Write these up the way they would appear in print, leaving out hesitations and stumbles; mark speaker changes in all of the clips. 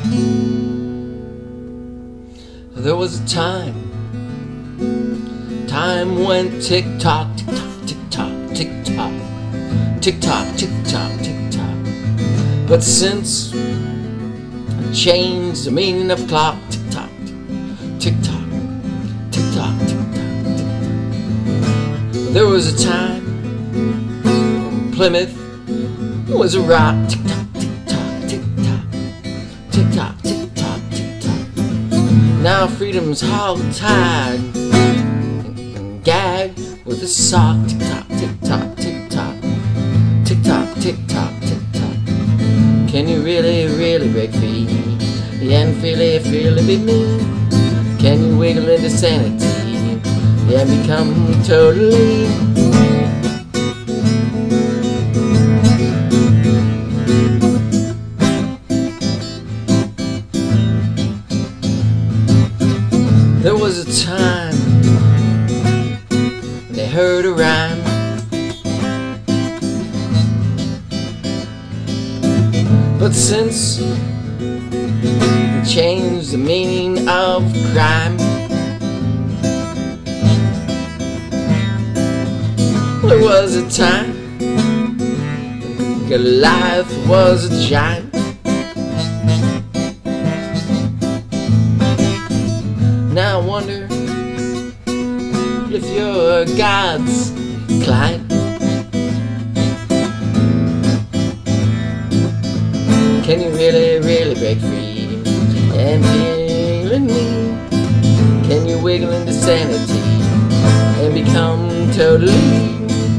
Speaker 1: There was a time went tick-tock, tick-tock, tick-tock, tick-tock, tick-tock, tick-tock. But since I changed the meaning of clock, tick-tock, tick-tock, tick-tock, tick-tock, tick-tock. There was a time when Plymouth was a rock, tick-tock, tick-tock, tick-tock, tick-tock, tick-tock, tick-tock. Now freedom's hog-tied and gagged with a sock, tick-tock, tick-tock, tick-tock, tick-tock, tick-tock, tick-tock. Can you really, really break free and freely be me? Can you wiggle into sanity and become totally? There was a time when they heard a rhyme, but since they changed the meaning of crime, there was a time Goliath was a giant. Now I wonder if you're God's client. Can you really, really break free and feel in me? Can you wiggle into sanity and become totally?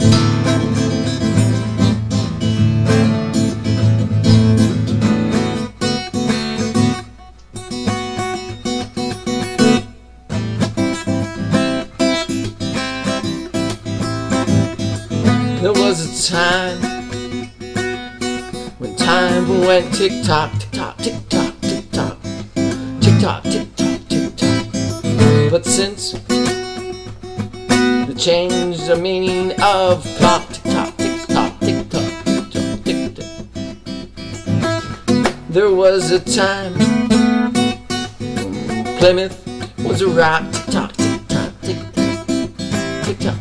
Speaker 1: There was a time when time went tick-tock, tick-tock, tick-tock, tick-tock, tick-tock, tick-tock, tick-tock. But since they changed the meaning of clock, tick-tock, tick-tock, tick-tock, tick-tock, tick-tock. There was a time when Plymouth was a rock, tick-tock, tick-tock, tick-tock, tick-tock.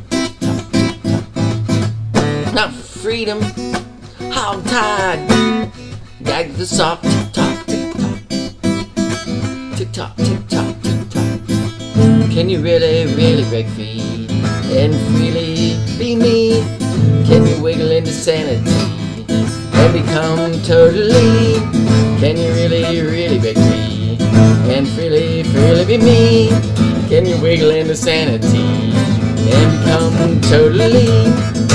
Speaker 1: Now freedom, hog-tied, gagged the sock, tick-tock, tick-tock, tick-tock, tick-tock, tick-tock. Can you really, really break free and freely be me? Can you wiggle into sanity and become totally? Can you really, really break free and freely be me? Can you wiggle into sanity and become totally?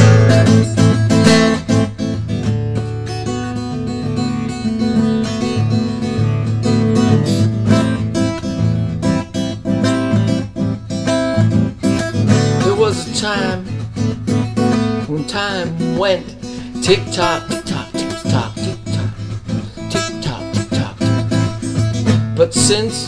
Speaker 1: There was a time when time went tick-tock, tick-tock, tick-tock, tick-tock, tick-tock, tick-tock, tick-tock. But since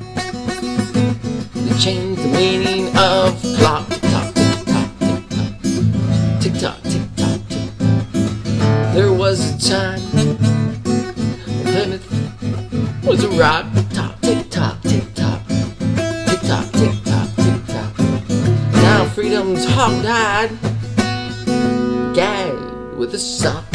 Speaker 1: they changed the meaning of clock, tick-tock, tick-tock, tick-tock, tick-tock, tick-tock, tick-tock. There was a time when Plymouth was a rock, tick-tock, tick-tock, tick-tock, tick-tock, tick-tock, tick-tock. Now freedom's hog-tied, gagged with a sock.